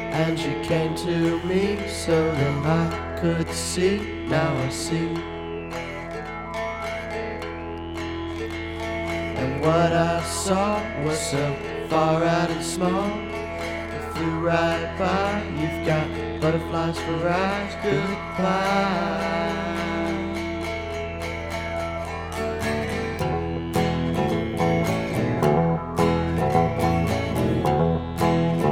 And she came to me so that I could see. Now I see. And what I saw was so far out and small. It flew right by. You've got butterflies for eyes. Goodbye.